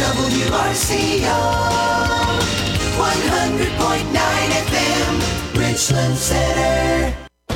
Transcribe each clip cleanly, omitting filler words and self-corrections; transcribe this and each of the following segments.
WRCO 100.9 FM, Richland Center.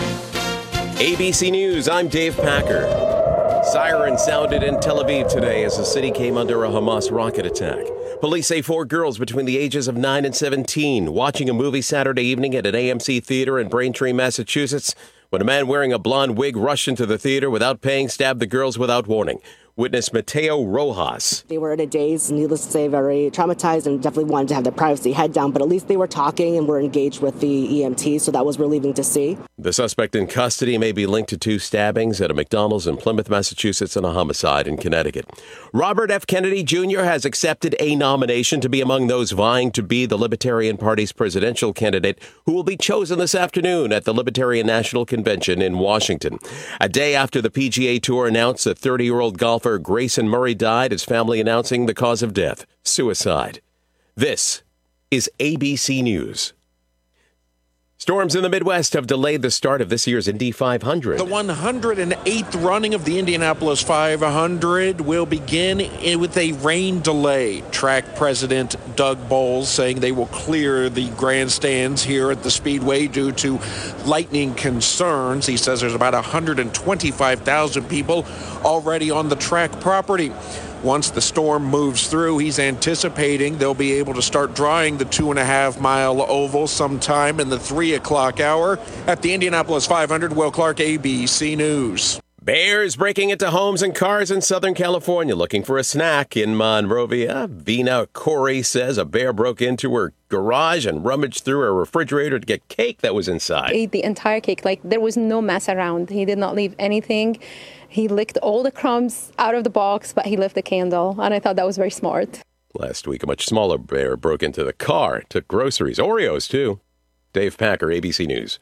ABC News, I'm Dave Packer. Sirens sounded in Tel Aviv today as the city came under a Hamas rocket attack. Police say 4 girls between the ages of 9 and 17 watching a movie Saturday evening at an AMC theater in Braintree, Massachusetts, when a man wearing a blonde wig rushed into the theater without paying, stabbed the girls without warning. Witness Mateo Rojas. They were in a daze, needless to say, very traumatized and definitely wanted to have their privacy head down, but at least they were talking and were engaged with the EMT, so that was relieving to see. The suspect in custody may be linked to 2 stabbings at a McDonald's in Plymouth, Massachusetts, and a homicide in Connecticut. Robert F. Kennedy Jr. has accepted a nomination to be among those vying to be the Libertarian Party's presidential candidate, who will be chosen this afternoon at the Libertarian National Convention in Washington. A day after the PGA Tour announced that 30-year-old golfer Grayson Murray died, his family announcing the cause of death, suicide. This is ABC News. Storms in the Midwest have delayed the start of this year's Indy 500. The 108th running of the Indianapolis 500 will begin with a rain delay. Track president Doug Bowles saying they will clear the grandstands here at the Speedway due to lightning concerns. He says there's about 125,000 people already on the track property. Once the storm moves through, he's anticipating they'll be able to start drying the 2.5-mile oval sometime in the 3 o'clock hour. At the Indianapolis 500, Will Clark, ABC News. Bears breaking into homes and cars in Southern California looking for a snack in Monrovia. Vina Corey says a bear broke into her garage and rummaged through her refrigerator to get cake that was inside. He ate the entire cake. Like, there was no mess around. He did not leave anything. He licked all the crumbs out of the box, but he left the candle, and I thought that was very smart. Last week, a much smaller bear broke into the car, took groceries, Oreos, too. Dave Packer, ABC News.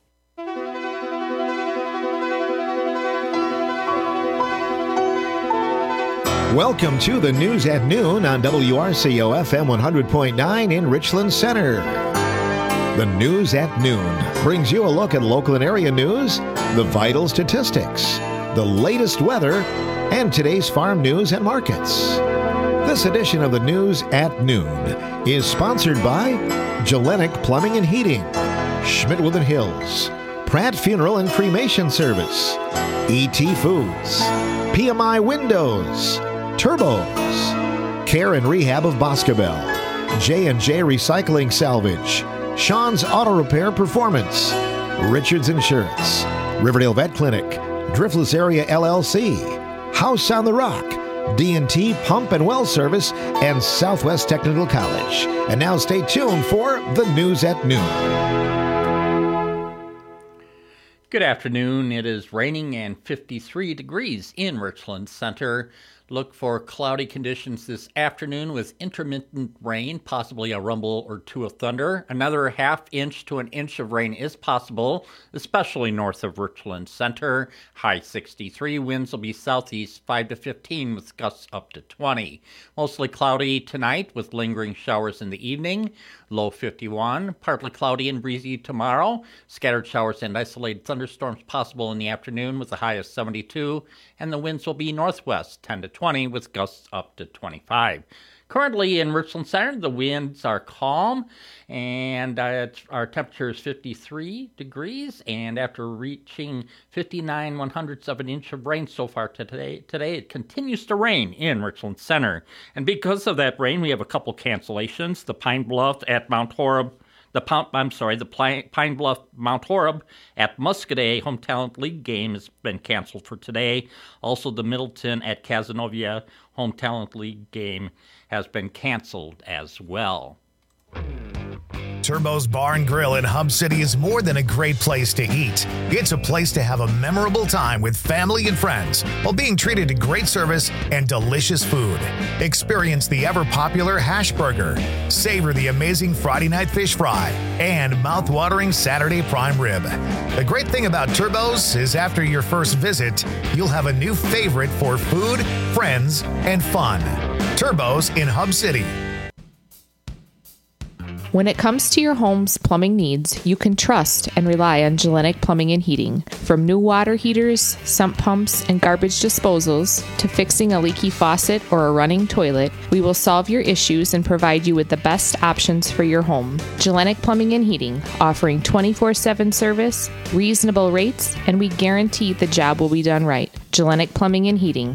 Welcome to the News at Noon on WRCO FM 100.9 in Richland Center. The News at Noon brings you a look at local and area news, the vital statistics, the latest weather, and today's farm news and markets. This edition of the News at Noon is sponsored by Gelenic Plumbing and Heating, Schmidt Hills, Pratt Funeral and Cremation Service, E.T. Foods, PMI Windows, Turbos, Care and Rehab of Boscobel, J&J Recycling Salvage, Sean's Auto Repair Performance, Richards Insurance, Riverdale Vet Clinic, Driftless Area LLC, House on the Rock, D&T Pump and Well Service, and Southwest Technical College. And now stay tuned for the News at Noon. Good afternoon. It is raining and 53 degrees in Richland Center. Look for cloudy conditions this afternoon with intermittent rain, possibly a rumble or 2 of thunder. Another ½ inch to an inch of rain is possible, especially north of Richland Center. High 63. Winds will be southeast 5 to 15 with gusts up to 20. Mostly cloudy tonight with lingering showers in the evening. Low 51. Partly cloudy and breezy tomorrow. Scattered showers and isolated thunderstorms possible in the afternoon with a high of 72. And the winds will be northwest 10 to 20 with gusts up to 25. Currently in Richland Center, the winds are calm, and our temperature is 53 degrees. And after reaching 59 100ths of an inch of rain so far today, it continues to rain in Richland Center. And because of that rain, we have a couple cancellations. The Pine Bluff at Mount Horeb. The Pine Bluff Mount Horeb at Muscadet Home Talent League game has been canceled for today. Also, the Middleton at Cazenovia Home Talent League game has been canceled as well. Turbo's Bar and Grill in Hub City is more than a great place to eat. It's a place to have a memorable time with family and friends while being treated to great service and delicious food. Experience the ever-popular hash burger, savor the amazing Friday night fish fry, and mouth-watering Saturday prime rib. The great thing about Turbo's is after your first visit, you'll have a new favorite for food, friends, and fun. Turbo's in Hub City. When it comes to your home's plumbing needs, you can trust and rely on Gellenic Plumbing and Heating. From new water heaters, sump pumps, and garbage disposals to fixing a leaky faucet or a running toilet, we will solve your issues and provide you with the best options for your home. Gellenic Plumbing and Heating, offering 24/7 service, reasonable rates, and we guarantee the job will be done right. Gellenic Plumbing and Heating,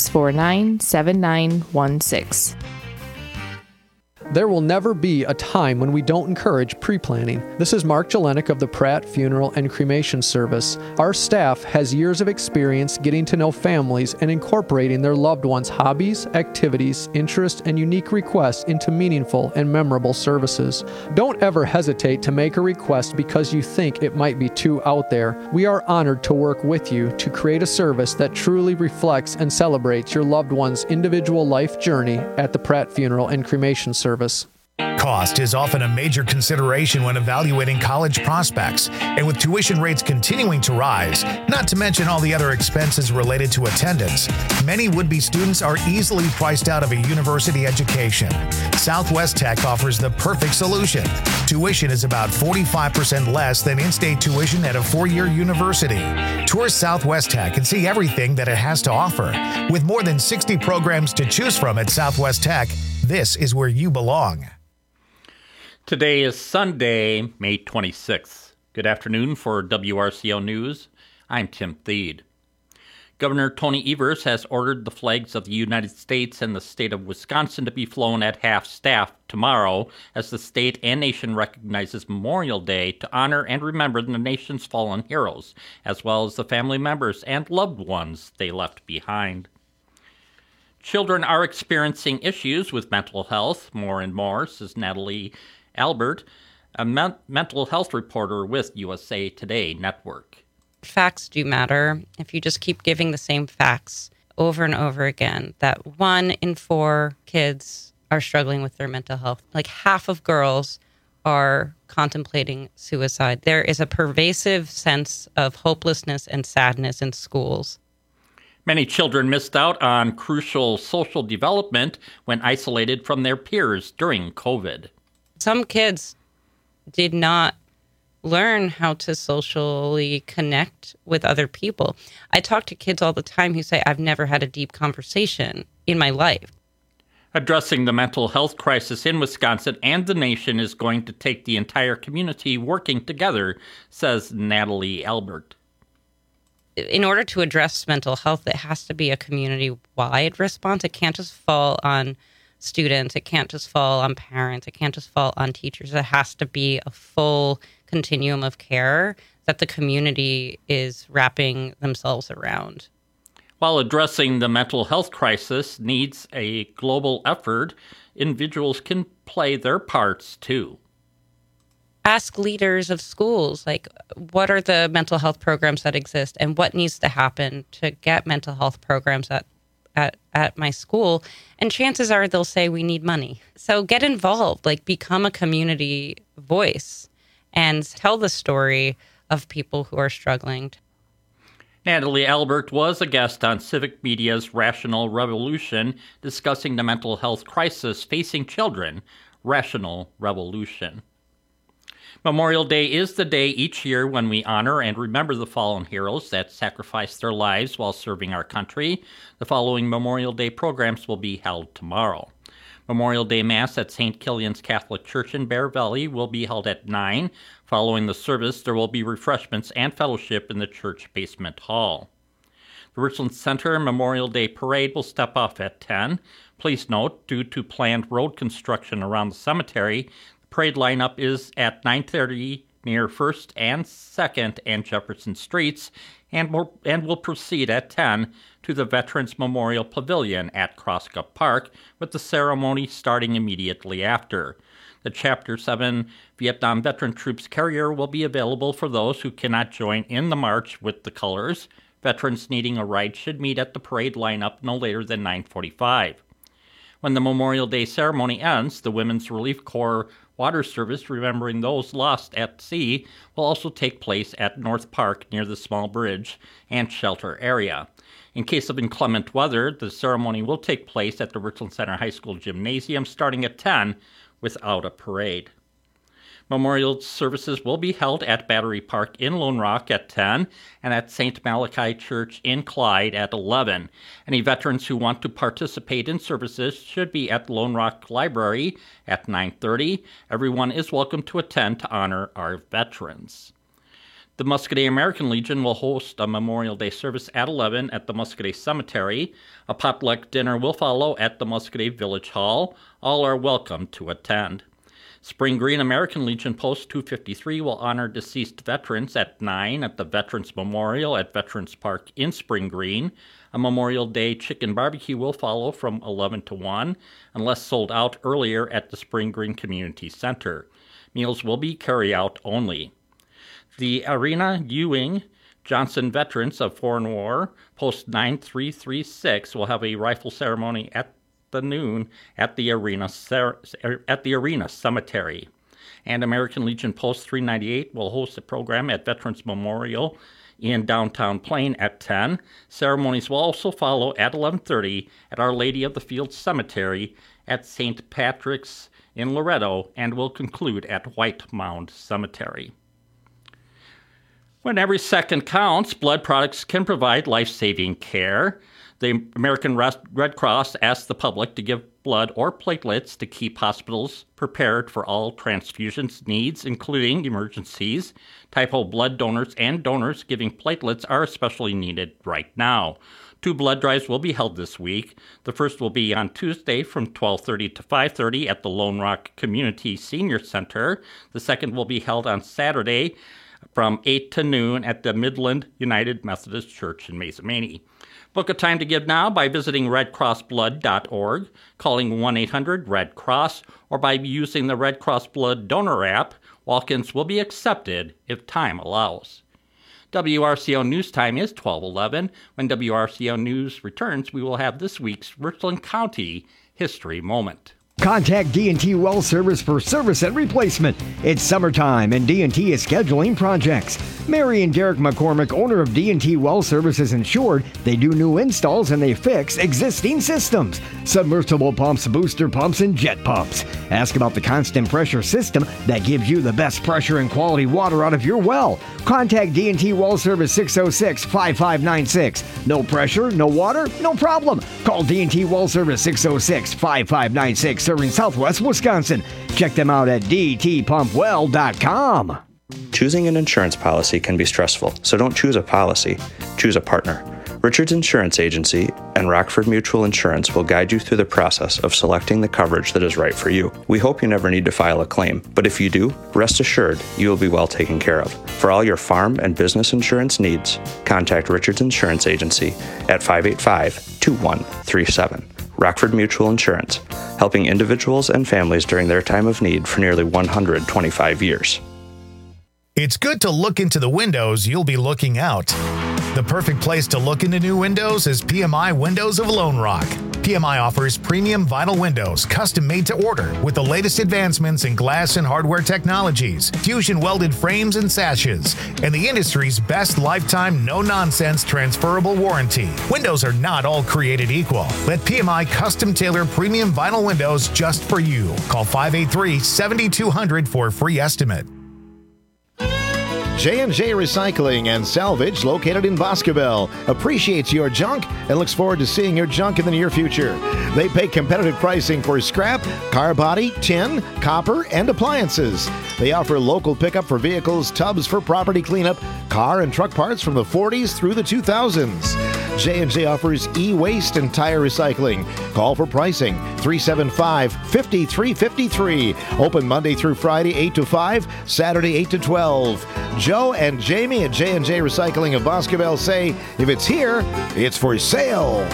649-7916. There will never be a time when we don't encourage pre-planning. This is Mark Gellenic of the Pratt Funeral and Cremation Service. Our staff has years of experience getting to know families and incorporating their loved ones' hobbies, activities, interests, and unique requests into meaningful and memorable services. Don't ever hesitate to make a request because you think it might be too out there. We are honored to work with you to create a service that truly reflects and celebrates your loved one's individual life journey at the Pratt Funeral and Cremation Service. Cost is often a major consideration when evaluating college prospects, and with tuition rates continuing to rise, not to mention all the other expenses related to attendance, many would-be students are easily priced out of a university education. Southwest Tech offers the perfect solution. Tuition is about 45% less than in-state tuition at a four-year university. Tour Southwest Tech and see everything that it has to offer. With more than 60 programs to choose from at Southwest Tech, this is where you belong. Today is Sunday, May 26th. Good afternoon for WRCO News. I'm Tim Thede. Governor Tony Evers has ordered the flags of the United States and the state of Wisconsin to be flown at half-staff tomorrow as the state and nation recognizes Memorial Day to honor and remember the nation's fallen heroes, as well as the family members and loved ones they left behind. Children are experiencing issues with mental health more and more, says Natalie Albert, a mental health reporter with USA Today Network. Facts do matter. If you just keep giving the same facts over and over again, that 1 in 4 kids are struggling with their mental health. Like half of girls are contemplating suicide. There is a pervasive sense of hopelessness and sadness in schools. Many children missed out on crucial social development when isolated from their peers during COVID. Some kids did not learn how to socially connect with other people. I talk to kids all the time who say, I've never had a deep conversation in my life. Addressing the mental health crisis in Wisconsin and the nation is going to take the entire community working together, says Natalie Albert. In order to address mental health, it has to be a community-wide response. It can't just fall on students. It can't just fall on parents. It can't just fall on teachers. It has to be a full continuum of care that the community is wrapping themselves around. While addressing the mental health crisis needs a global effort, individuals can play their parts too. Ask leaders of schools, like, what are the mental health programs that exist and what needs to happen to get mental health programs at my school? And chances are they'll say we need money. So get involved, like become a community voice and tell the story of people who are struggling. Natalie Albert was a guest on Civic Media's Rational Revolution, discussing the mental health crisis facing children. Rational Revolution. Memorial Day is the day each year when we honor and remember the fallen heroes that sacrificed their lives while serving our country. The following Memorial Day programs will be held tomorrow. Memorial Day Mass at St. Kilian's Catholic Church in Bear Valley will be held at 9. Following the service, there will be refreshments and fellowship in the church basement hall. The Richland Center Memorial Day Parade will step off at 10. Please note, due to planned road construction around the cemetery, the parade lineup is at 9:30 near 1st and 2nd and Jefferson Streets, and will proceed at 10 to the Veterans Memorial Pavilion at Crosscup Park, with the ceremony starting immediately after. The Chapter 7 Vietnam Veteran Troops carrier will be available for those who cannot join in the march with the colors. Veterans needing a ride should meet at the parade lineup no later than 9:45. When the Memorial Day ceremony ends, the Women's Relief Corps water service remembering those lost at sea will also take place at North Park near the small bridge and shelter area. In case of inclement weather, the ceremony will take place at the Richland Center High School Gymnasium starting at 10 without a parade. Memorial services will be held at Battery Park in Lone Rock at 10 and at St. Malachi Church in Clyde at 11. Any veterans who want to participate in services should be at Lone Rock Library at 9:30. Everyone is welcome to attend to honor our veterans. The Muscoda American Legion will host a Memorial Day service at 11 at the Muscoda Cemetery. A potluck dinner will follow at the Muscoda Village Hall. All are welcome to attend. Spring Green American Legion Post 253 will honor deceased veterans at 9 at the Veterans Memorial at Veterans Park in Spring Green. A Memorial Day chicken barbecue will follow from 11 to 1, unless sold out earlier at the Spring Green Community Center. Meals will be carry-out only. The Arena Ewing Johnson Veterans of Foreign War, Post 9336, will have a rifle ceremony at the noon at the Arena Cemetery. And American Legion Post 398 will host a program at Veterans Memorial in downtown Plain at 10. Ceremonies will also follow at 11:30 at Our Lady of the Fields Cemetery at St. Patrick's in Loretto and will conclude at White Mound Cemetery. When every second counts, blood products can provide life-saving care. The American Red Cross asks the public to give blood or platelets to keep hospitals prepared for all transfusions needs, including emergencies. Type-O blood donors and donors giving platelets are especially needed right now. 2 blood drives will be held this week. The first will be on Tuesday from 12:30 to 5:30 at the Lone Rock Community Senior Center. The second will be held on Saturday from 8 to noon at the Midland United Methodist Church in Mazomanie. Book a time to give now by visiting redcrossblood.org, calling 1-800-RED-CROSS, or by using the Red Cross Blood Donor app. Walk-ins will be accepted if time allows. WRCO News Time is 12:11. When WRCO News returns, we will have this week's Richland County History Moment. Contact D&T Well Service for service and replacement. It's summertime and D&T is scheduling projects. Mary and Derek McCormick, owner of D&T Well Service, is insured. They do new installs and they fix existing systems. Submersible pumps, booster pumps, and jet pumps. Ask about the constant pressure system that gives you the best pressure and quality water out of your well. Contact D&T Well Service 606-5596. No pressure, no water, no problem. Call D&T Well Service 606-5596. Serving Southwest Wisconsin. Check them out at dtpumpwell.com. Choosing an insurance policy can be stressful, so don't choose a policy. Choose a partner. Richards Insurance Agency and Rockford Mutual Insurance will guide you through the process of selecting the coverage that is right for you. We hope you never need to file a claim, but if you do, rest assured you will be well taken care of. For all your farm and business insurance needs, contact Richards Insurance Agency at 585-2137. Rockford Mutual Insurance, helping individuals and families during their time of need for nearly 125 years. It's good to look into the windows you'll be looking out. The perfect place to look into new windows is PMI Windows of Lone Rock. PMI offers premium vinyl windows, custom made to order, with the latest advancements in glass and hardware technologies, fusion welded frames and sashes, and the industry's best lifetime no-nonsense transferable warranty. Windows are not all created equal. Let PMI custom tailor premium vinyl windows just for you. Call 583-7200 for a free estimate. J&J Recycling and Salvage, located in Boscobel, appreciates your junk and looks forward to seeing your junk in the near future. They pay competitive pricing for scrap, car body, tin, copper, and appliances. They offer local pickup for vehicles, tubs for property cleanup, car and truck parts from the 40s through the 2000s. J&J offers e-waste and tire recycling. Call for pricing, 375-5353. Open Monday through Friday, 8 to 5, Saturday, 8 to 12. Joe and Jamie at J&J Recycling of Boscobel say, if it's here, it's for sale.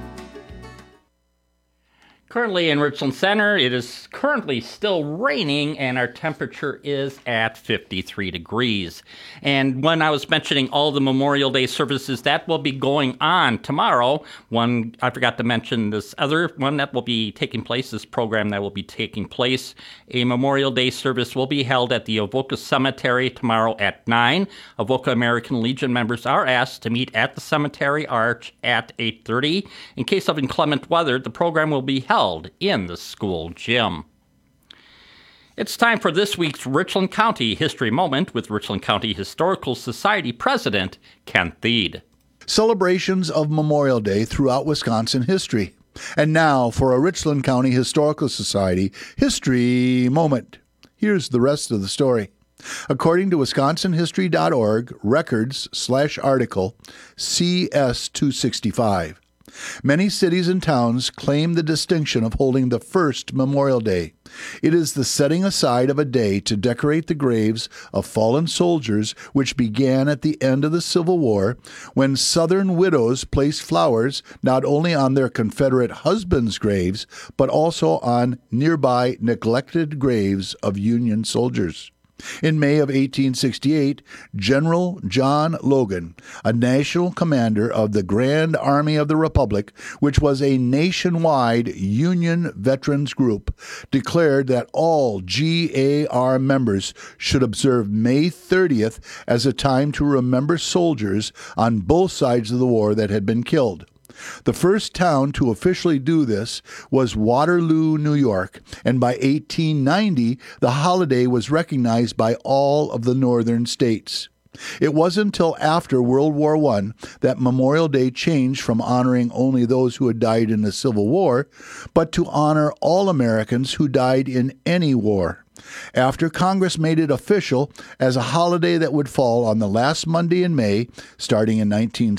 Currently in Richland Center, it is currently still raining and our temperature is at 53 degrees. And when I was mentioning all the Memorial Day services that will be going on tomorrow, one, I forgot to mention this other one that will be taking place, this program that will be taking place. A Memorial Day service will be held at the Avoca Cemetery tomorrow at 9. Avoca American Legion members are asked to meet at the cemetery arch at 8:30. In case of inclement weather, the program will be held in the school gym. It's time for this week's Richland County History Moment with Richland County Historical Society President Ken Thiede. Celebrations of Memorial Day throughout Wisconsin history. And now for a Richland County Historical Society History Moment. Here's the rest of the story. According to WisconsinHistory.org, records/article CS265. Many cities and towns claim the distinction of holding the first Memorial Day. It is the setting aside of a day to decorate the graves of fallen soldiers, which began at the end of the Civil War, when Southern widows placed flowers not only on their Confederate husbands' graves, but also on nearby neglected graves of Union soldiers. In May of 1868, General John Logan, a national commander of the Grand Army of the Republic, which was a nationwide Union veterans group, declared that all GAR members should observe May 30th as a time to remember soldiers on both sides of the war that had been killed. The first town to officially do this was Waterloo, New York, and by 1890, the holiday was recognized by all of the northern states. It wasn't until after World War I that Memorial Day changed from honoring only those who had died in the Civil War, but to honor all Americans who died in any war. After Congress made it official as a holiday that would fall on the last Monday in May, starting in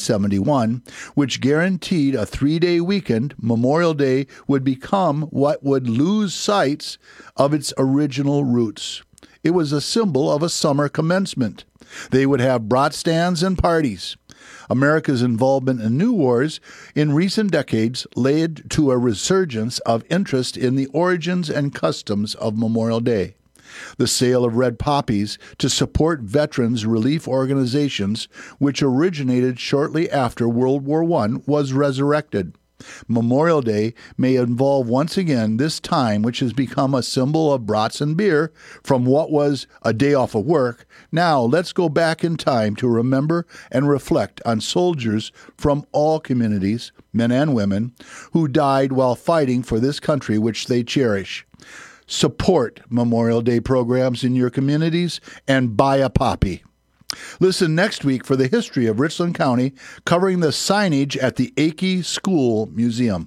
1971, which guaranteed a 3-day weekend, Memorial Day would become what would lose sight of its original roots. It was a symbol of a summer commencement. They would have brat stands and parties. America's involvement in new wars in recent decades led to a resurgence of interest in the origins and customs of Memorial Day. The sale of red poppies to support veterans relief organizations, which originated shortly after World War I, was resurrected. Memorial Day may involve once again this time, which has become a symbol of brats and beer from what was a day off of work. Now let's go back in time to remember and reflect on soldiers from all communities, men and women, who died while fighting for this country which they cherish. Support Memorial Day programs in your communities and buy a poppy. Listen next week for the history of Richland County, covering the signage at the Akey School Museum.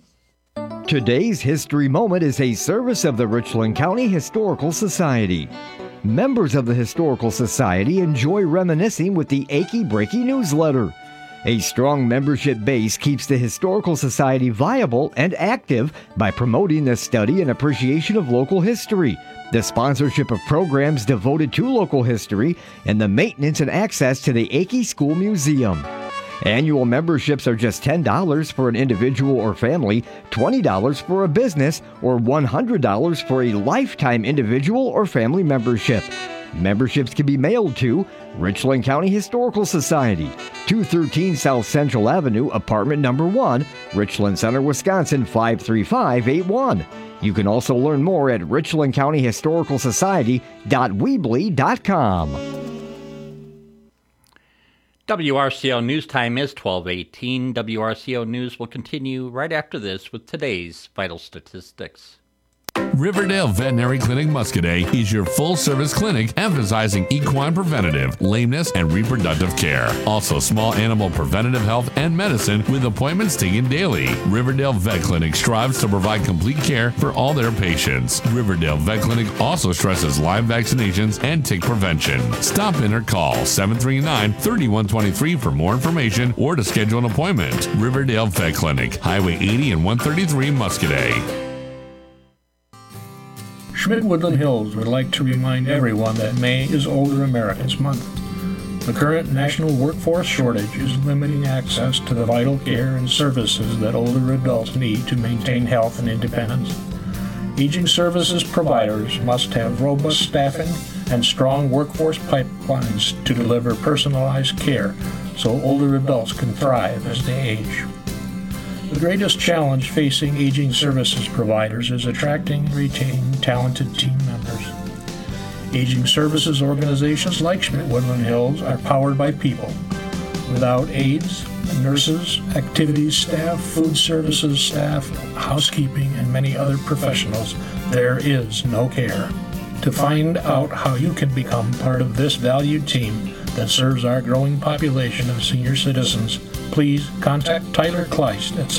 Today's History Moment is a service of the Richland County Historical Society. Members of the Historical Society enjoy reminiscing with the Akey Breaky newsletter. A strong membership base keeps the Historical Society viable and active by promoting the study and appreciation of local history, the sponsorship of programs devoted to local history, and the maintenance and access to the Akey School Museum. Annual memberships are just $10 for an individual or family, $20 for a business, or $100 for a lifetime individual or family membership. Memberships can be mailed to Richland County Historical Society, 213 South Central Avenue, apartment number 1, Richland Center, Wisconsin 53581. You can also learn more at richlandcountyhistoricalsociety.weebly.com. WRCO News Time is 12:18. WRCO News will continue right after this with today's vital statistics. Riverdale Veterinary Clinic Muscadet is your full-service clinic emphasizing equine preventative, lameness, and reproductive care. Also, small animal preventative health and medicine with appointments taken daily. Riverdale Vet Clinic strives to provide complete care for all their patients. Riverdale Vet Clinic also stresses live vaccinations and tick prevention. Stop in or call 739-3123 for more information or to schedule an appointment. Riverdale Vet Clinic, Highway 80 and 133 Muscadet. Schmidt-Woodland Hills would like to remind everyone that May is Older Americans Month. The current national workforce shortage is limiting access to the vital care and services that older adults need to maintain health and independence. Aging services providers must have robust staffing and strong workforce pipelines to deliver personalized care so older adults can thrive as they age. The greatest challenge facing aging services providers is attracting and retaining talented team members. Aging services organizations like Schmidt-Woodland Hills are powered by people. Without aides, nurses, activities staff, food services staff, housekeeping, and many other professionals, there is no care. To find out how you can become part of this valued team that serves our growing population of senior citizens, please contact Tyler Kleist at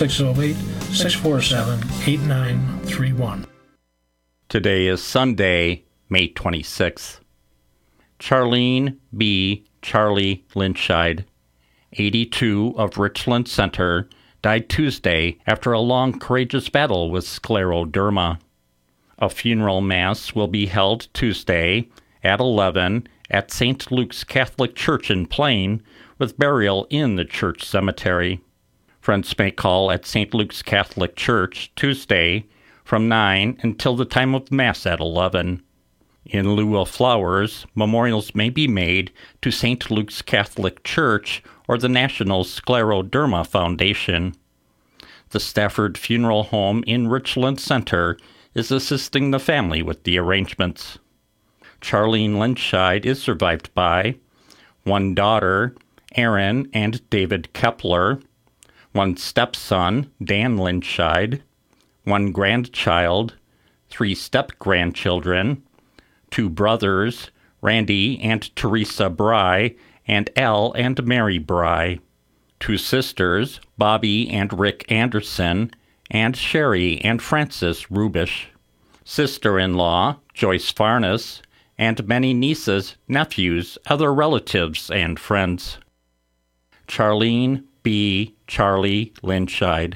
608-647-8931. Today is Sunday, May 26th. Charlene B. Charlie Lynchide, 82, of Richland Center, died Tuesday after a long, courageous battle with scleroderma. A funeral mass will be held Tuesday at 11 at St. Luke's Catholic Church in Plain, with burial in the church cemetery. Friends may call at St. Luke's Catholic Church Tuesday from 9 until the time of Mass at 11. In lieu of flowers, memorials may be made to St. Luke's Catholic Church or the National Scleroderma Foundation. The Stafford Funeral Home in Richland Center is assisting the family with the arrangements. Charlene Lynchide is survived by one daughter, Aaron and David Kepler, one stepson, Dan Lynchide, one grandchild, 3 step-grandchildren, 2 brothers, Randy and Teresa Bry, and Elle and Mary Bry, 2 sisters, Bobby and Rick Anderson, and Sherry and Frances Rubish, sister-in-law, Joyce Farnes, and many nieces, nephews, other relatives, and friends. Charlene B. Charlie Lynchide,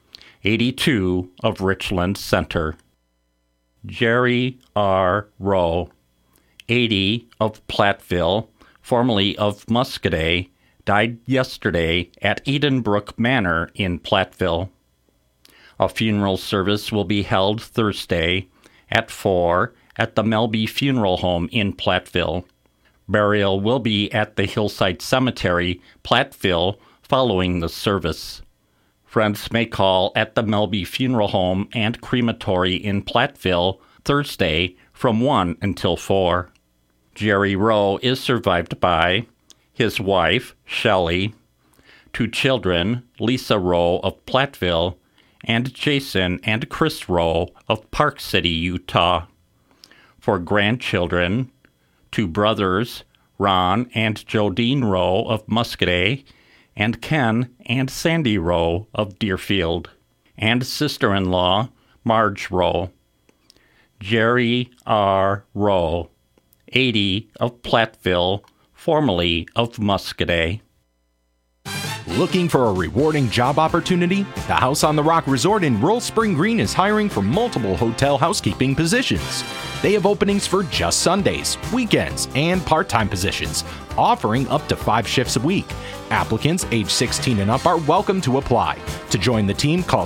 82, of Richland Center. Jerry R. Rowe, 80, of Platteville, formerly of Muscadet, died yesterday at Edenbrook Manor in Platteville. A funeral service will be held Thursday at 4 at the Melby Funeral Home in Platteville. Burial will be at the Hillside Cemetery, Platteville, following the service. Friends may call at the Melby Funeral Home and Crematory in Platteville Thursday from 1 until 4. Jerry Rowe is survived by his wife, Shelley, 2 children, Lisa Rowe of Platteville, and Jason and Chris Rowe of Park City, Utah. For grandchildren, 2 brothers, Ron and Jodine Rowe of Muscadet, and Ken and Sandy Rowe of Deerfield, and sister-in-law, Marge Rowe. Jerry R. Rowe, 80, of Platteville, formerly of Muscadet. Looking for a rewarding job opportunity? The House on the Rock Resort in Rural Spring Green is hiring for multiple hotel housekeeping positions. They have openings for just Sundays, weekends, and part-time positions, offering up to 5 shifts a week. Applicants age 16 and up are welcome to apply. To join the team, call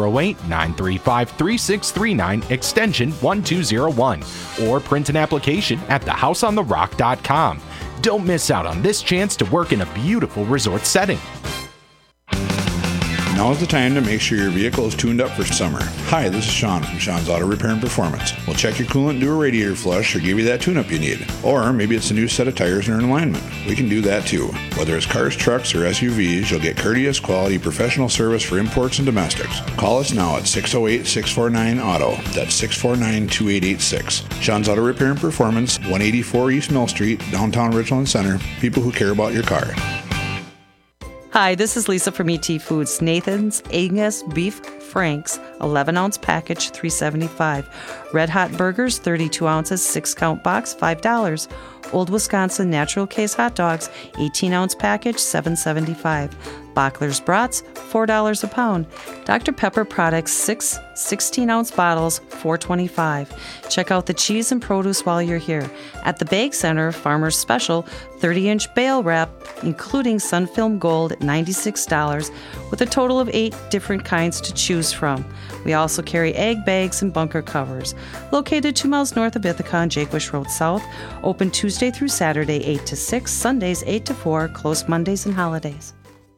608-935-3639, extension 1201, or print an application at thehouseontherock.com. Don't miss out on this chance to work in a beautiful resort setting. Now is the time to make sure your vehicle is tuned up for summer. Hi, this is Sean from Sean's Auto Repair and Performance. We'll check your coolant, do a radiator flush, or give you that tune-up you need. Or maybe it's a new set of tires and an alignment. We can do that too. Whether it's cars, trucks, or SUVs, you'll get courteous, quality, professional service for imports and domestics. Call us now at 608-649-AUTO. That's 649-2886. Sean's Auto Repair and Performance, 184 East Mill Street, downtown Richland Center. People who care about your car. Hi, this is Lisa from ET Foods. Nathan's Angus Beef Franks, 11-ounce package, $3.75. Red Hot Burgers, 32 ounces, 6-count box, $5. Old Wisconsin Natural Case Hot Dogs, 18-ounce package, $7.75. Bachler's Brats, $4 a pound. Dr. Pepper products, 6 16-ounce bottles, $4.25. Check out the cheese and produce while you're here. At the Bake Center, Farmer's Special, 30-inch bale wrap, including Sunfilm Gold, $96, with a total of 8 different kinds to choose from. We also carry egg bags and bunker covers. Located 2 miles north of Ithaca on Jakewish Road South. Open Tuesday through Saturday, 8 to 6, Sundays, 8 to 4, closed Mondays and holidays.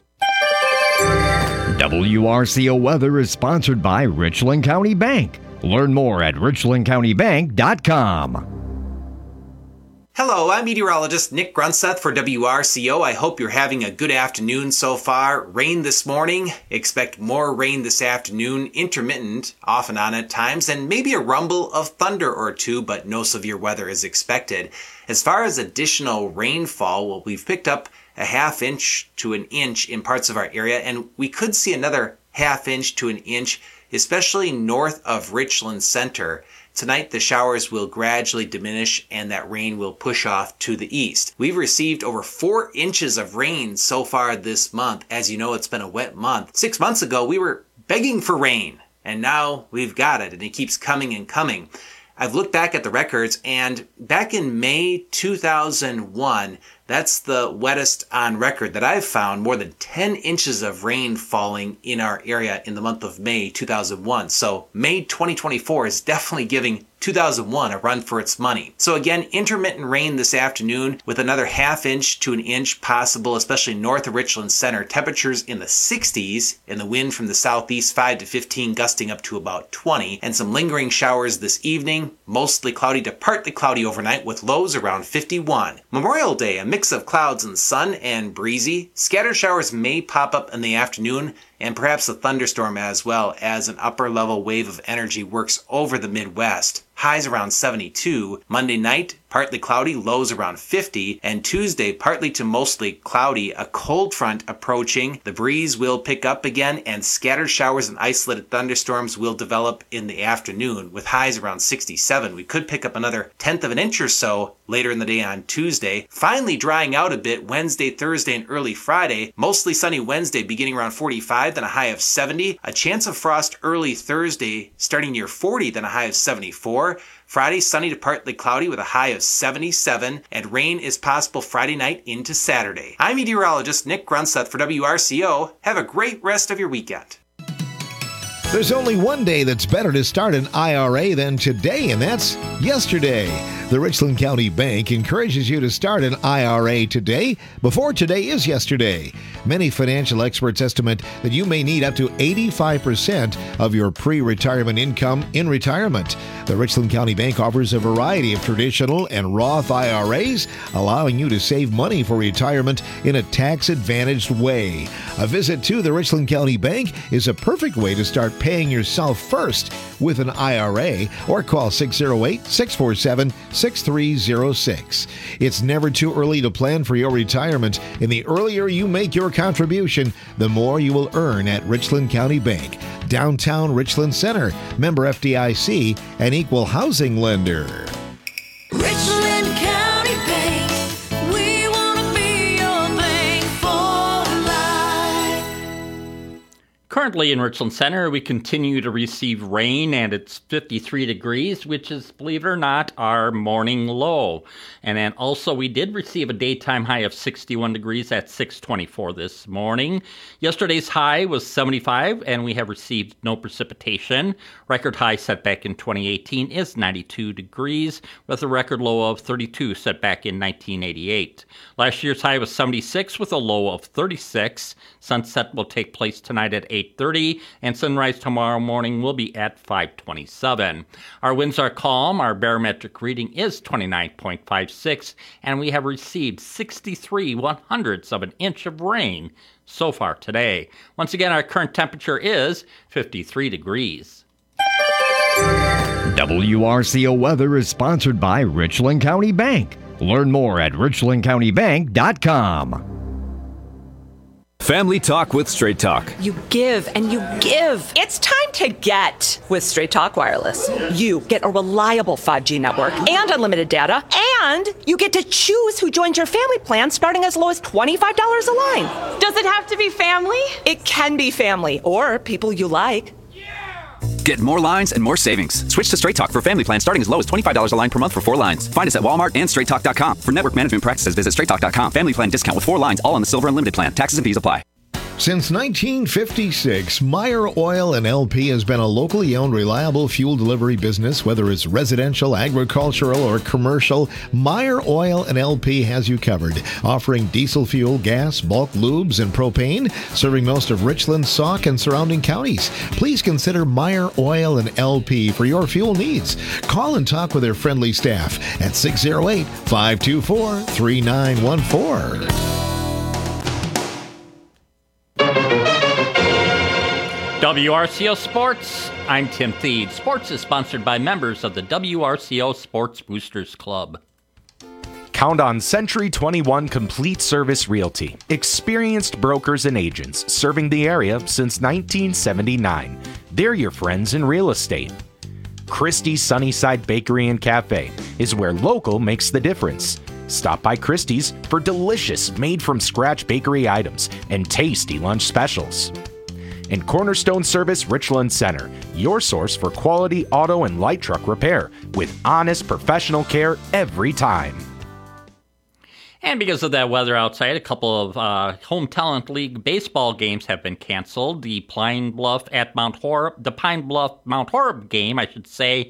WRCO Weather is sponsored by Richland County Bank. Learn more at richlandcountybank.com. Hello, I'm meteorologist Nick Grunseth for WRCO. I hope you're having a good afternoon so far. Rain this morning. Expect more rain this afternoon, intermittent, off and on at times, and maybe a rumble of thunder or two, but no severe weather is expected. As far as additional rainfall, well, we've picked up a ½ inch to an inch in parts of our area, and we could see another ½ inch to an inch, especially north of Richland Center. Tonight, the showers will gradually diminish and that rain will push off to the east. We've received over 4 inches of rain so far this month. As you know, it's been a wet month. 6 months ago, we were begging for rain, and now we've got it, and it keeps coming and coming. I've looked back at the records, and back in May 2001, that's the wettest on record that I've found, more than 10 inches of rain falling in our area in the month of May 2001. So May 2024 is definitely giving 2001 a run for its money. So again, intermittent rain this afternoon with another ½ inch to an inch possible, especially north of Richland Center. Temperatures in the 60s and the wind from the southeast 5 to 15 gusting up to about 20. And some lingering showers this evening, mostly cloudy to partly cloudy overnight with lows around 51. Memorial Day, a mix of clouds and sun and breezy. Scattered showers may pop up in the afternoon and perhaps a thunderstorm as well as an upper level wave of energy works over the Midwest. Highs around 72. Monday night, partly cloudy, lows around 50. And Tuesday, partly to mostly cloudy, a cold front approaching. The breeze will pick up again and scattered showers and isolated thunderstorms will develop in the afternoon with highs around 67. We could pick up another 1/10 of an inch or so later in the day on Tuesday. Finally drying out a bit Wednesday, Thursday, and early Friday. Mostly sunny Wednesday beginning around 45, then a high of 70. A chance of frost early Thursday starting near 40, then a high of 74. Friday, sunny to partly cloudy with a high of 77, and rain is possible Friday night into Saturday. I'm meteorologist Nick Grunseth for WRCO. Have a great rest of your weekend. There's only one day that's better to start an IRA than today, and that's yesterday. The Richland County Bank encourages you to start an IRA today before today is yesterday. Many financial experts estimate that you may need up to 85% of your pre-retirement income in retirement. The Richland County Bank offers a variety of traditional and Roth IRAs, allowing you to save money for retirement in a tax-advantaged way. A visit to the Richland County Bank is a perfect way to start paying yourself first with an IRA, or call 608-647-6306. It's never too early to plan for your retirement, and the earlier you make your contribution, the more you will earn at Richland County Bank, downtown Richland Center, member FDIC, and equal housing lender. Richland County Bank, we want to be your bank for life. Currently in Richland Center, we continue to receive rain, and it's 53 degrees, which is, believe it or not, our morning low. And then also we did receive a daytime high of 61 degrees at 6:24 this morning. Yesterday's high was 75, and we have received no precipitation. Record high set back in 2018 is 92 degrees, with a record low of 32 set back in 1988. Last year's high was 76 with a low of 36. Sunset will take place tonight at 8:30, and sunrise tomorrow morning will be at 5:27. Our winds are calm. Our barometric reading is 29.56, and we have received 63/100ths of an inch of rain so far today. Once again, our current temperature is 53 degrees. WRCO Weather is sponsored by Richland County Bank. Learn more at richlandcountybank.com. Family Talk with Straight Talk. You give and you give. It's time to get with Straight Talk Wireless. You get a reliable 5G network and unlimited data, and you get to choose who joins your family plan starting as low as $25 a line. Does it have to be family? It can be family or people you like. Get more lines and more savings. Switch to Straight Talk for family plans starting as low as $25 a line per month for 4 lines. Find us at Walmart and straighttalk.com. For network management practices, visit straighttalk.com. Family plan discount with 4 lines, all on the Silver Unlimited plan. Taxes and fees apply. Since 1956, Meyer Oil and LP has been a locally owned, reliable fuel delivery business. Whether it's residential, agricultural, or commercial, Meyer Oil and LP has you covered. Offering diesel fuel, gas, bulk lubes, and propane, serving most of Richland, Sauk, and surrounding counties. Please consider Meyer Oil and LP for your fuel needs. Call and talk with their friendly staff at 608-524-3914. WRCO Sports, I'm Tim Thede. Sports is sponsored by members of the WRCO Sports Boosters Club. Count on Century 21 Complete Service Realty. Experienced brokers and agents serving the area since 1979. They're your friends in real estate. Christie's Sunnyside Bakery and Cafe is where local makes the difference. Stop by Christie's for delicious made-from-scratch bakery items and tasty lunch specials. And Cornerstone Service Richland Center, your source for quality auto and light truck repair with honest professional care every time. And because of that weather outside, a couple of Home Talent League baseball games have been canceled. The Pine Bluff Mount Horeb game, I should say.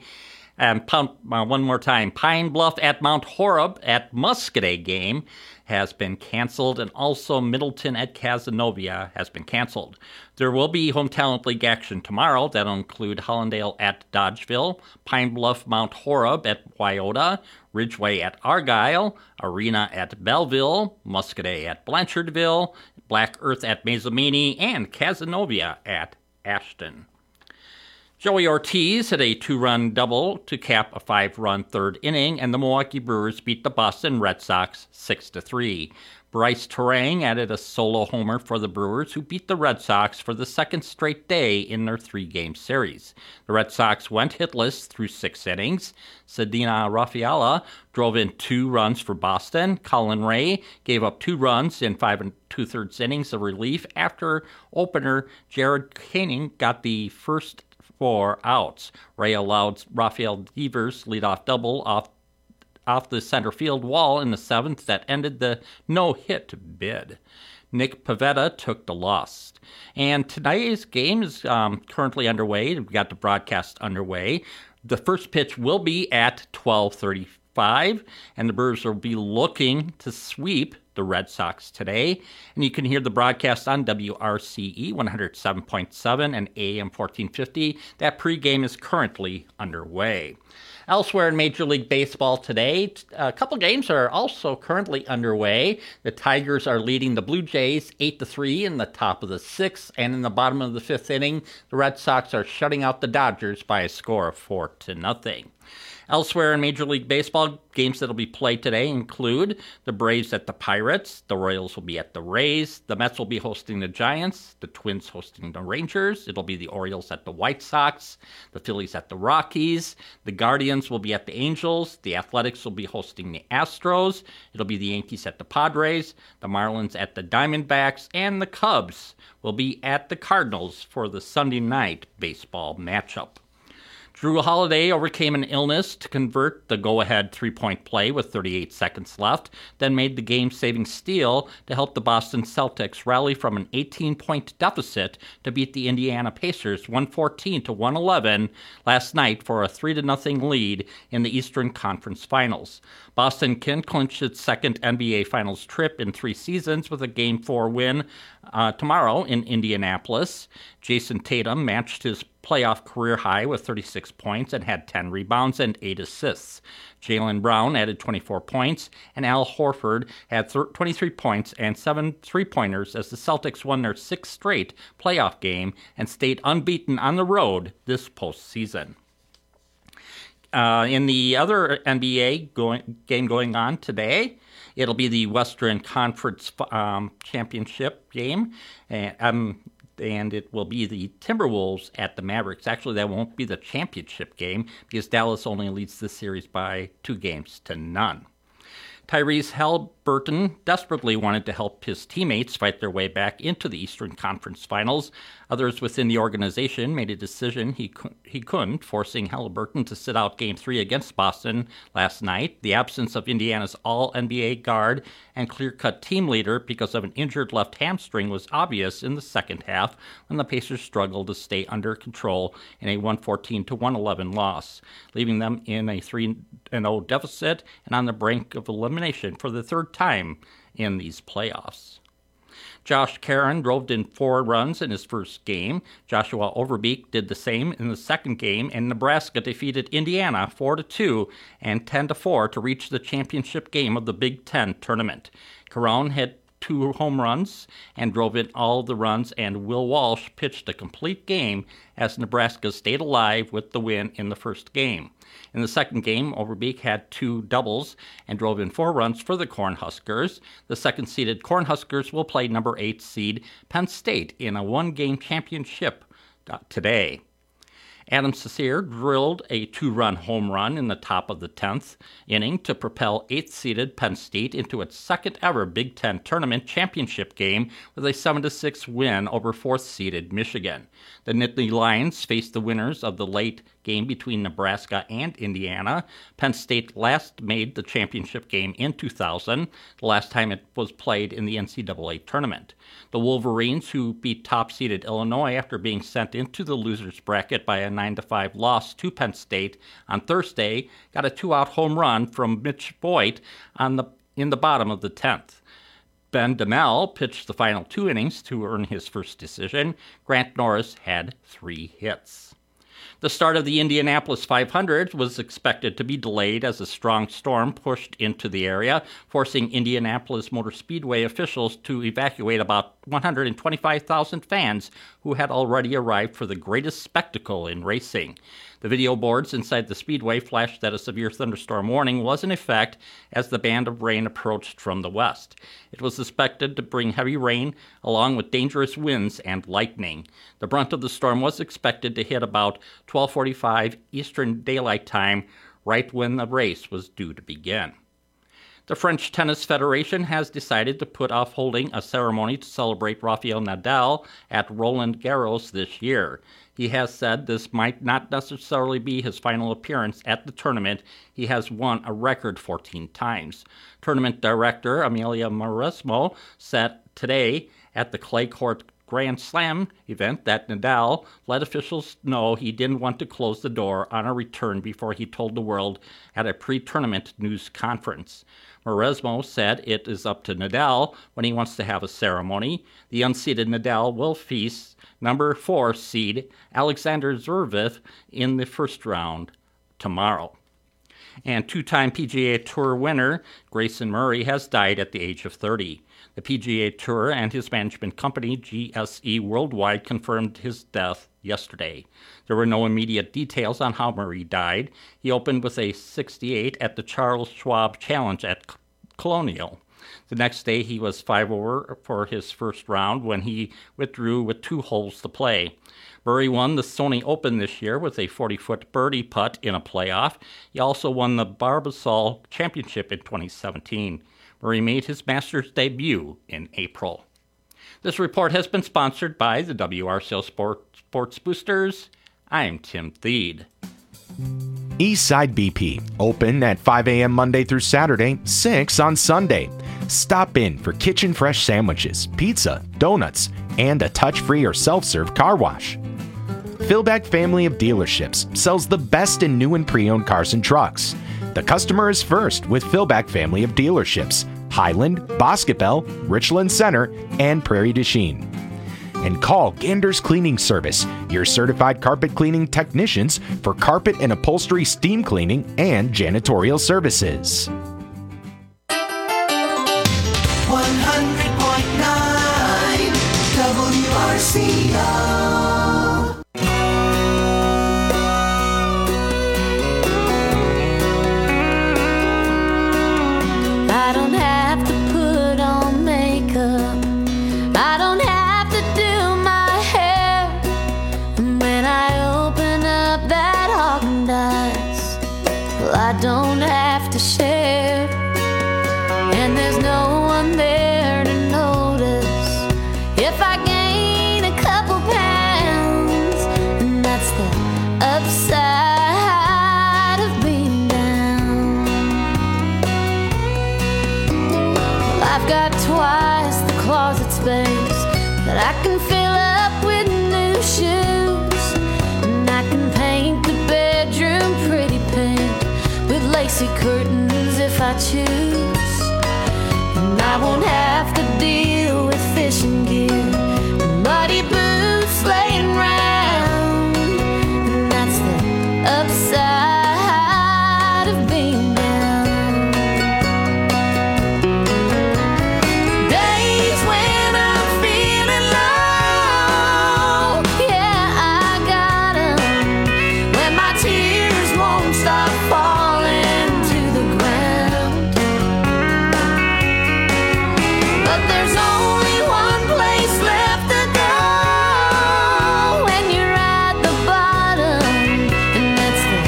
One more time, Pine Bluff at Mount Horeb at Muscadet game has been canceled, and also Middleton at Cazenovia has been canceled. There will be Home Talent League action tomorrow. That'll include Hollandale at Dodgeville, Pine Bluff Mount Horeb at Wyoda, Ridgeway at Argyle, Arena at Belleville, Muscadet at Blanchardville, Black Earth at Mazomanie, and Cazenovia at Ashton. Joey Ortiz hit a 2-run double to cap a 5-run third inning, and the Milwaukee Brewers beat the Boston Red Sox 6-3. Bryce Terang added a solo homer for the Brewers, who beat the Red Sox for the second straight day in their 3-game series. The Red Sox went hitless through 6 innings. Cedina Rafaela drove in 2 runs for Boston. Colin Ray gave up 2 runs in 5 2/3 innings of relief after opener Jared Koenig got the first 4 outs. Ray allowed Rafael Devers leadoff double off the center field wall in the 7th that ended the no-hit bid. Nick Pivetta took the loss. And today's game is currently underway. We've got the broadcast underway. The first pitch will be at 12:35, and the Brewers will be looking to sweep the Red Sox today. And you can hear the broadcast on WRCE 107.7 and AM 1450. That pregame is currently underway. Elsewhere in Major League Baseball today, a couple games are also currently underway. The Tigers are leading the Blue Jays 8-3 in the top of the 6th, and in the bottom of the 5th inning, the Red Sox are shutting out the Dodgers by a score of 4-0. Elsewhere in Major League Baseball, games that will be played today include the Braves at the Pirates, the Royals will be at the Rays, the Mets will be hosting the Giants, the Twins hosting the Rangers, it'll be the Orioles at the White Sox, the Phillies at the Rockies, the Guardians will be at the Angels, the Athletics will be hosting the Astros, it'll be the Yankees at the Padres, the Marlins at the Diamondbacks, and the Cubs will be at the Cardinals for the Sunday night baseball matchup. Drew Holiday overcame an illness to convert the go-ahead 3-point play with 38 seconds left, then made the game-saving steal to help the Boston Celtics rally from an 18-point deficit to beat the Indiana Pacers 114-111 last night for a 3-0 lead in the Eastern Conference Finals. Boston can clinch its second NBA Finals trip in 3 seasons with a Game 4 win tomorrow in Indianapolis. Jason Tatum matched his playoff career high with 36 points and had 10 rebounds and 8 assists. Jaylen Brown added 24 points, and Al Horford had 23 points and 7 three-pointers as the Celtics won their 6th straight playoff game and stayed unbeaten on the road this postseason. In the other NBA game going on today, it'll be the Western Conference Championship game, and it will be the Timberwolves at the Mavericks. Actually, that won't be the championship game because Dallas only leads the series by 2-0. Tyrese Burton desperately wanted to help his teammates fight their way back into the Eastern Conference Finals. Others within the organization made a decision he couldn't, forcing Halliburton to sit out Game 3 against Boston last night. The absence of Indiana's all-NBA guard and clear-cut team leader because of an injured left hamstring was obvious in the second half when the Pacers struggled to stay under control in a 114-111 loss, leaving them in a 3-0 deficit and on the brink of elimination for the third time in these playoffs. Josh Caron drove in 4 runs in his first game. Joshua Overbeek did the same in the second game, and Nebraska defeated Indiana 4-2 and 10-4 to reach the championship game of the Big Ten tournament. Caron had 2 home runs and drove in all the runs, and Will Walsh pitched a complete game as Nebraska stayed alive with the win in the first game. In the second game, Overbeek had 2 doubles and drove in 4 runs for the Cornhuskers. The second-seeded Cornhuskers will play number 8 seed Penn State in a 1-game championship today. Adam Cecere drilled a 2-run home run in the top of the 10th inning to propel 8th-seeded Penn State into its second-ever Big Ten tournament championship game with a 7-6 win over 4th-seeded Michigan. The Nittany Lions faced the winners of the late game between Nebraska and Indiana. Penn State last made the championship game in 2000, the last time it was played in the NCAA tournament. The Wolverines, who beat top-seeded Illinois after being sent into the losers bracket by a 9-5 loss to Penn State on Thursday, got a 2-out home run from Mitch Voigt in the bottom of the 10th. Ben Damel pitched the final 2 innings to earn his first decision. Grant Norris had 3 hits. The start of the Indianapolis 500 was expected to be delayed as a strong storm pushed into the area, forcing Indianapolis Motor Speedway officials to evacuate about 125,000 fans who had already arrived for the greatest spectacle in racing. The video boards inside the speedway flashed that a severe thunderstorm warning was in effect as the band of rain approached from the west. It was expected to bring heavy rain along with dangerous winds and lightning. The brunt of the storm was expected to hit about 12:45 Eastern Daylight Time, right when the race was due to begin. The French Tennis Federation has decided to put off holding a ceremony to celebrate Rafael Nadal at Roland Garros this year. He has said this might not necessarily be his final appearance at the tournament. He has won a record 14 times. Tournament director Amelia Mauresmo said today at the clay court Grand Slam event that Nadal let officials know he didn't want to close the door on a return before he told the world at a pre-tournament news conference. Mauresmo said it is up to Nadal when he wants to have a ceremony. The unseeded Nadal will face number 4 seed Alexander Zverev in the first round tomorrow. And 2-time PGA Tour winner Grayson Murray has died at the age of 30. The PGA Tour and his management company, GSE Worldwide, confirmed his death yesterday. There were no immediate details on how Murray died. He opened with a 68 at the Charles Schwab Challenge at Colonial. The next day, he was 5 over for his first round when he withdrew with 2 holes to play. Murray won the Sony Open this year with a 40-foot birdie putt in a playoff. He also won the Barbasol Championship in 2017. Murray made his Masters debut in April. This report has been sponsored by the WRCO Sports Boosters. I'm Tim Thede. Eastside BP, open at 5 a.m. Monday through Saturday, 6 on Sunday. Stop in for kitchen fresh sandwiches, pizza, donuts, and a touch-free or self-serve car wash. Philback Family of Dealerships sells the best in new and pre-owned cars and trucks. The customer is first with Philback Family of Dealerships, Highland, Boscobel, Richland Center, and Prairie du Chien. And call Gander's Cleaning Service, your certified carpet cleaning technicians for carpet and upholstery steam cleaning and janitorial services. 100.9 WRCO. I don't have to put on makeup. I don't have to do my hair. And when I open up that Haagen-Dazs, well, I don't have to share. And there's no upside of being down. Well, I've got twice the closet space that I can fill up with new shoes, and I can paint the bedroom pretty pink with lacy curtains if I choose. And I won't have to deal with fishing gear, muddy boots laying round. And that's the upside of being down. Days when I'm feeling low, yeah, I got 'em. When my tears won't stop falling to the ground. But there's only one place left to go when you're at the bottom, and that's the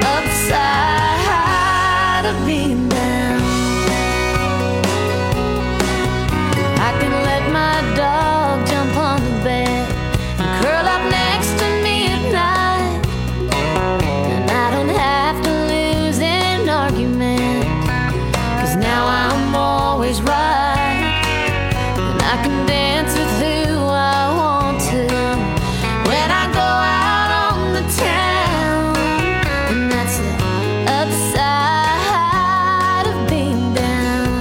upside of being down. I can let my dog jump on the bed and curl up next to me at night, and I don't have to lose an argument, 'cause now I'm always right. And I can dance with who I want to when I go out on the town. And that's the upside of being down.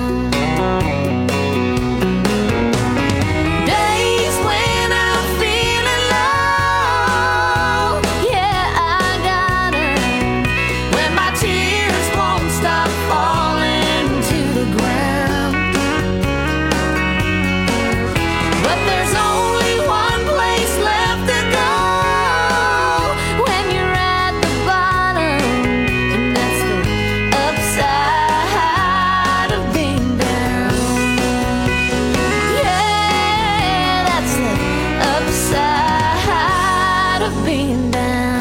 Days when I'm feeling low, yeah, I got 'em. When my tears won't stop falling to the ground. But there's only one place left to go when you're at the bottom, and that's the upside of being down. Yeah, that's the upside of being down.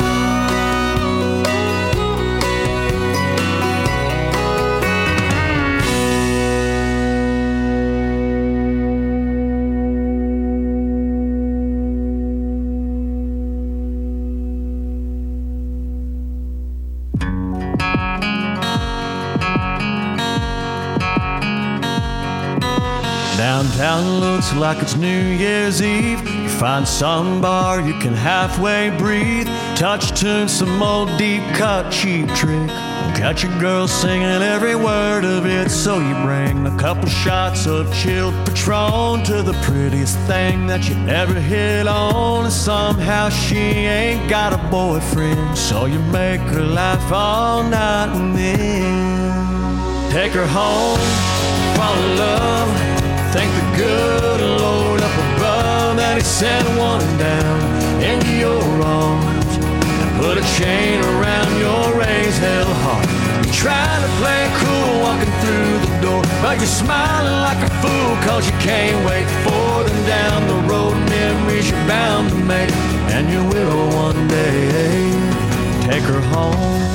Downtown looks like it's New Year's Eve. You find some bar you can halfway breathe. Touch tune, some old deep cut cheap trick. Got your girl singing every word of it. So you bring a couple shots of chilled Patron to the prettiest thing that you ever hit on. And somehow she ain't got a boyfriend, so you make her laugh all night and then take her home, fall in love. Thank the good Lord up above that He sent one down into your arms and put a chain around your raised hell heart. You're trying to play cool walking through the door, but you're smiling like a fool 'cause you can't wait for them down the road. Memories you're bound to make, and you will one day. Take her home.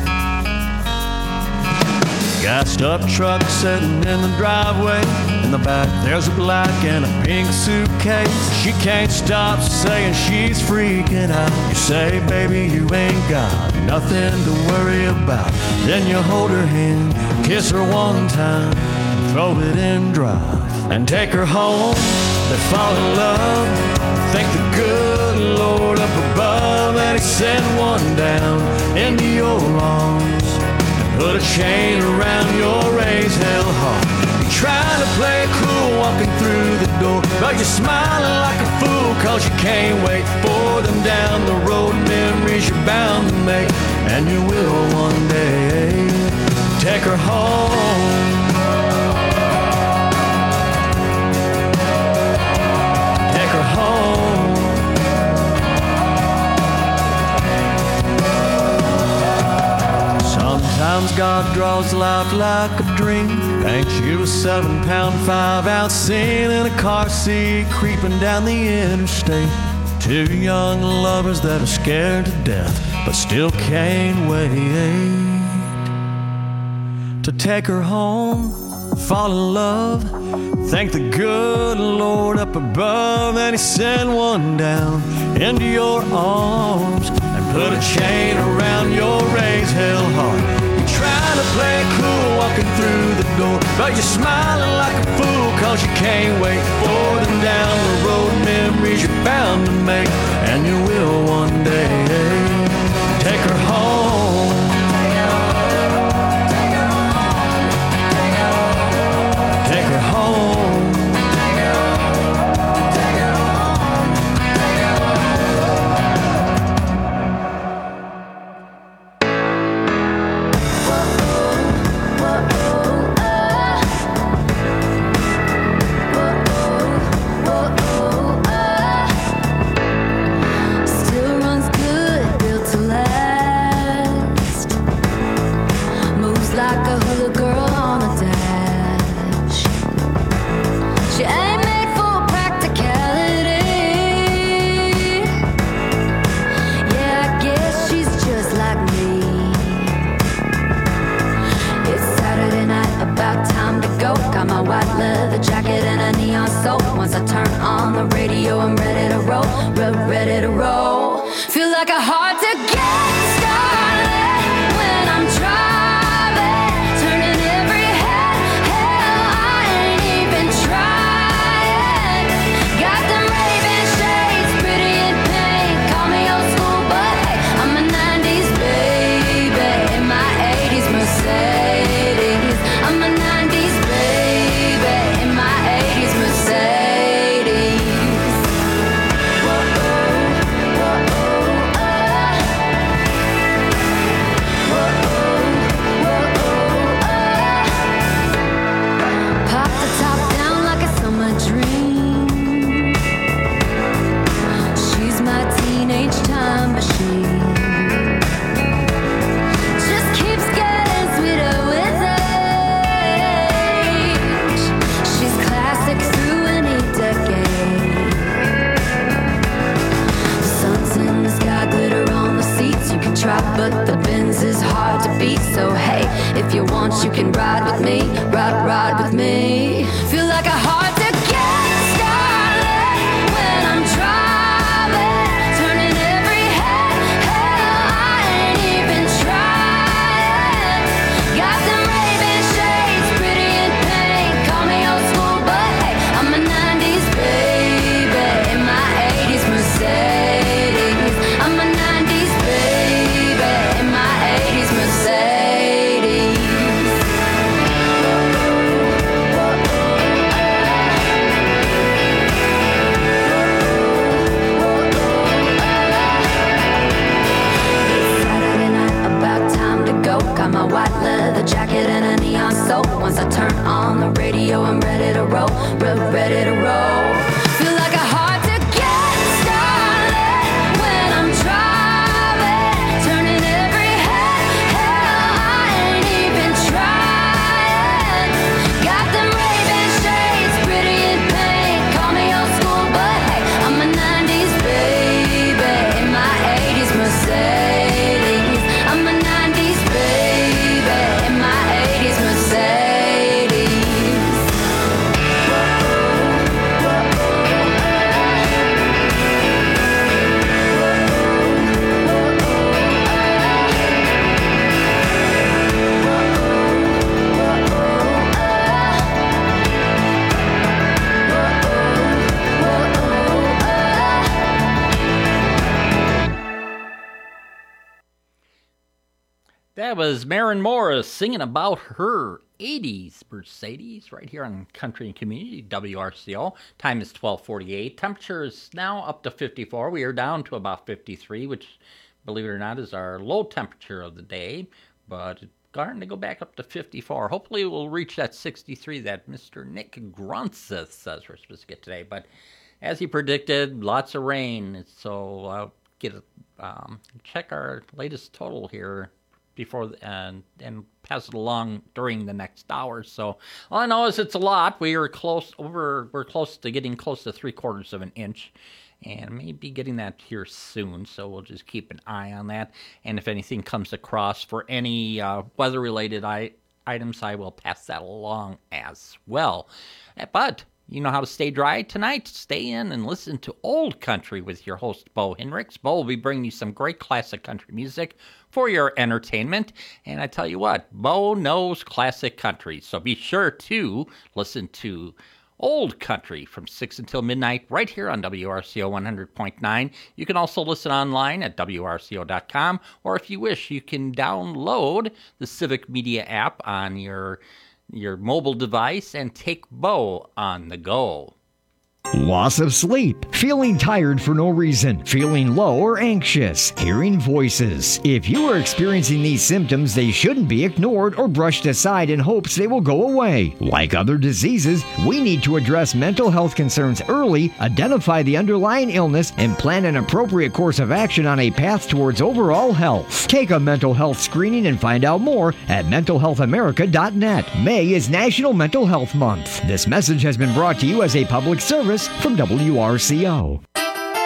Gassed up truck sitting in the driveway. In the back there's a black and a pink suitcase. She can't stop saying she's freaking out. You say, baby, you ain't got nothing to worry about. Then you hold her hand, kiss her one time, throw it in drive, and take her home. They fall in love. Thank the good Lord up above that He sent one down into your arms. Put a chain around your raised hell heart. You're trying to play cool walking through the door, but you're smiling like a fool 'cause you can't wait for them down the road. Memories you're bound to make, and you will one day. Take her home. Take her home. Sometimes God draws life like a dream. Paints you a 7-pound 5-ounce scene in a car seat creeping down the interstate. Two young lovers that are scared to death but still can't wait to take her home, fall in love. Thank the good Lord up above that He sent one down into your arms and put a chain around your raised hell heart. You're trying to play it cool walking through the door, but you're smiling like a fool cause you can't wait for them down the road memories you're bound to make, and you will one day. Take her home. Take her home. Still runs good, built to last. Moves like a hula girl on a dash. She ain't made for practicality. Yeah, I guess she's just like me. It's Saturday night, about time to go. Got my white leather jacket and a neon soul. Once I turn on the radio, I'm ready to roll, ready to roll. Feel like a hard to get started when I'm driving, turning every head. Hell, I ain't even trying. Got them raving shades, pretty in pink. Call me old school, but hey, I'm a 90s baby in my 80s Mercedes. I'm a 90s baby in my 80s Mercedes. Pop the top down like a summer dream. She's my teenage time machine. Just keeps getting sweeter with age. She's classic through any decade. The sun's in the sky, glitter on the seats. You can try, but the Benz is hard to beat. So hey, if you want, you can ride with me, ride with me. Feel like a hard to get started when I'm driving, turning every head. Hell, I ain't even trying. Got them raving shades, pretty in pink. Call me old school, but hey, I'm a 90s baby in my 80s Mercedes. I'm a 90s baby in my 80s Mercedes. Saturday night, about time to go. Got my white leather jacket and a neon soul. Once I turn on the radio, I'm ready to roll, ready to roll. Feel like a hard to get started when I'm driving, turning every head. Hell, I ain't even trying. Got them raving shades, pretty in pink. Call me old school, but hey, I'm a 90s baby in my 80s Mercedes. I'm a 90s baby in my 80s Mercedes. That was Maren Morris singing about her 80s Mercedes right here on Country and Community, WRCO. Time is 12:48. Temperature is now up to 54. We are down to about 53, which, believe it or not, is our low temperature of the day. But it's starting to go back up to 54. Hopefully we'll reach that 63 that Mr. Nick Gruntzeth says we're supposed to get today. But as he predicted, lots of rain. So I'll check our latest total here before and pass it along during the next hour. So all I know is it's a lot. We're close to getting close to 3/4 of an inch, and maybe getting that here soon. So we'll just keep an eye on that. And if anything comes across for any weather-related items, I will pass that along as well. But You know how to stay dry tonight? Stay in and listen to Old Country with your host, Bo Hinrichs. Bo will be bringing you some great classic country music for your entertainment. And I tell you what, Bo knows classic country. So be sure to listen to Old Country from 6 until midnight right here on WRCO 100.9. You can also listen online at WRCO.com, or if you wish, you can download the Civic Media app on your mobile device and take Bo on the go. Loss of sleep, feeling tired for no reason, feeling low or anxious, hearing voices. If you are experiencing these symptoms, they shouldn't be ignored or brushed aside in hopes they will go away. Like other diseases, we need to address mental health concerns early, identify the underlying illness, and plan an appropriate course of action on a path towards overall health. Take a mental health screening and find out more at mentalhealthamerica.net. May is National Mental Health Month. This message has been brought to you as a public service from WRCO. 100.9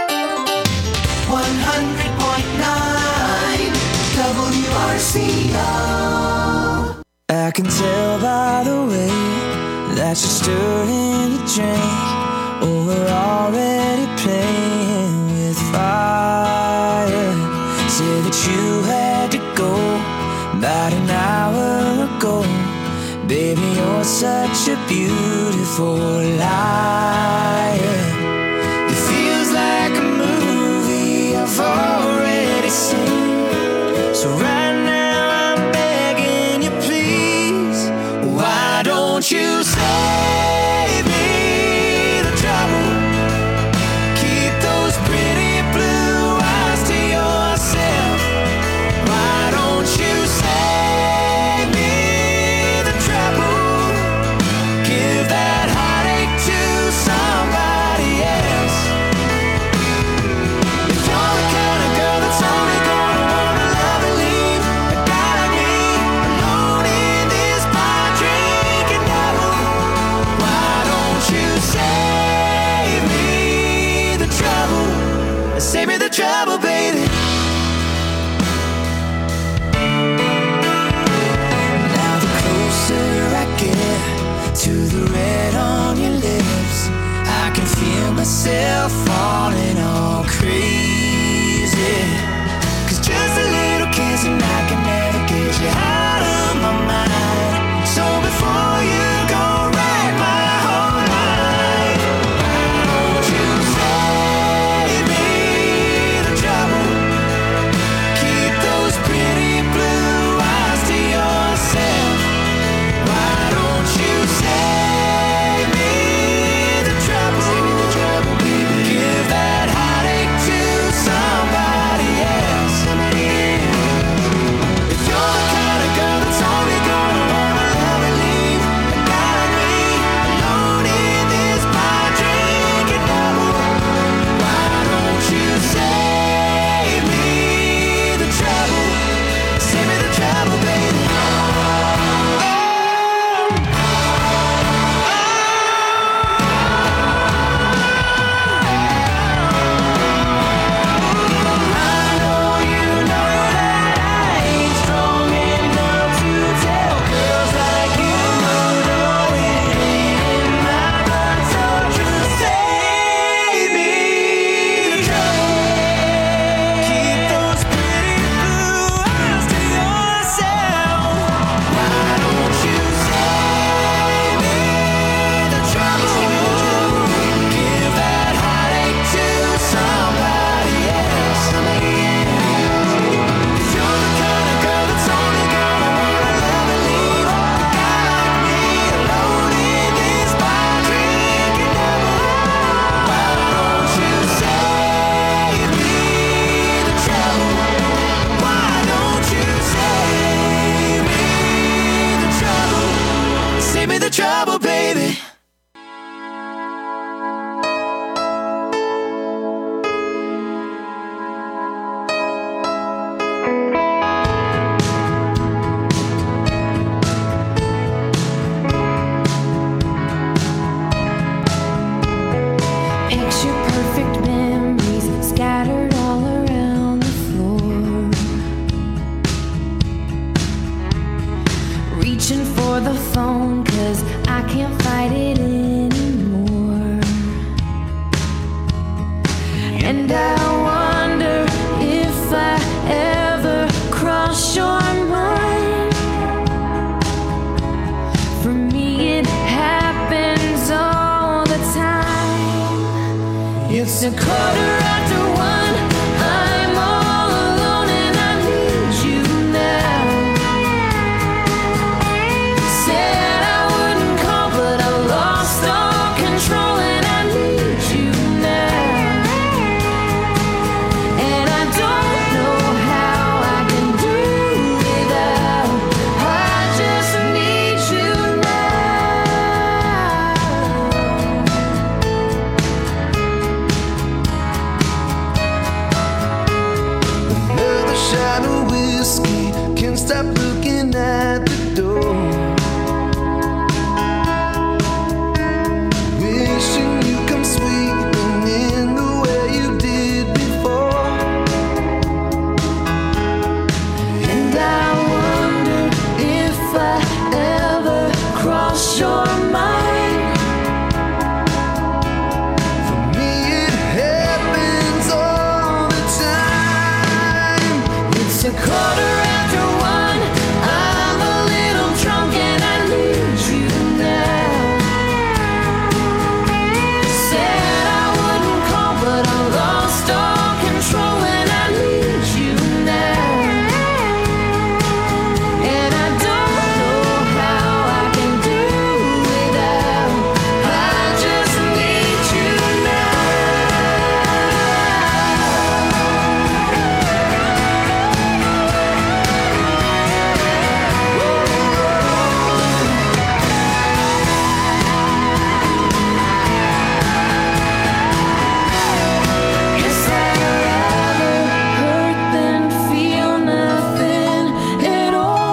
WRCO. I can tell by the way that you're stirring the drink. Oh, we're already playing with fire. Say that you had to go about an hour ago. Baby, you're such a beautiful liar. It feels like a movie I've already seen. So right now I'm begging you, please. Why don't you save me the trouble? Keep those pretty blue eyes to yourself. Why don't you save me the trouble? Give that heartache to somebody else. If you're the kind of girl that's only gonna wanna love and leave a guy like me alone in this bar drinking double, why don't you save me the trouble? Save me the trouble, baby. Now the closer I get to the red on your lips, I can feel myself falling all crazy. 'Cause just a little kiss and I can never get you out of my mind. So before you go write my whole life, why don't you save me the trouble? Keep those pretty blue eyes to yourself. Why don't you save me the trouble? Give that heartache to somebody else. If you're the kind of girl that's only gonna wanna love and leave a guy like me alone in this bar drinking double, why don't you save me the trouble? Save me the trouble, baby. Save me the trouble, baby. Picture perfect memories scattered all around the floor. Reaching for the phone 'cause I can't fight it anymore. cross your mind. For me it happens all the time. It's a quarter after one, I'm all alone and I need you now. Said I wouldn't call but I lost all control and I need you now. And I don't know how I can do without. I just need you Another shot of whiskey, can't stop looking at the door. Wishing you come sweeping in the way you did before. And I wonder if I ever cross your mind. For me it happens all the time. It's a quarter after one, I'm a little drunk and I need you now. Said I wouldn't call but I lost all control and I need you now. And I don't know how I can do without. I just need you Guess I'd rather hurt than feel nothing at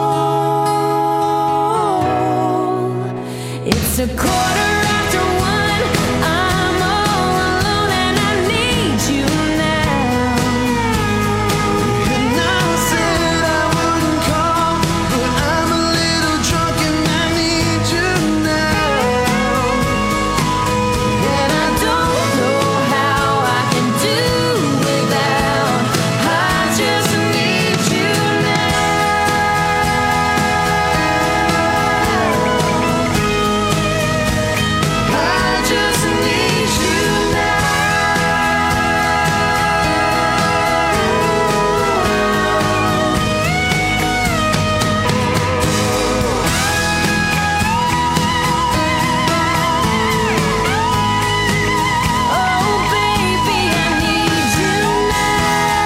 all. It's a quarter after one, I'm all alone and I need you now. And I said I wouldn't call, but I'm a little drunk and I need you now. And I don't know how I can do without. I just need you I just need you Oh baby, I need you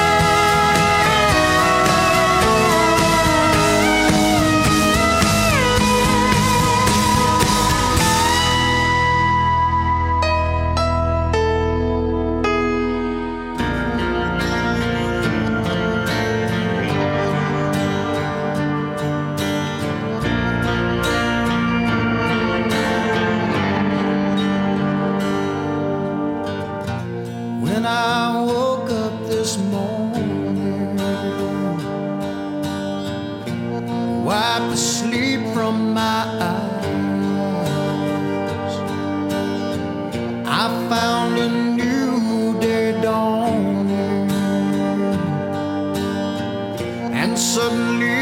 When I woke up this morning, wiped the sleep from my eyes, I found a new day dawning, and suddenly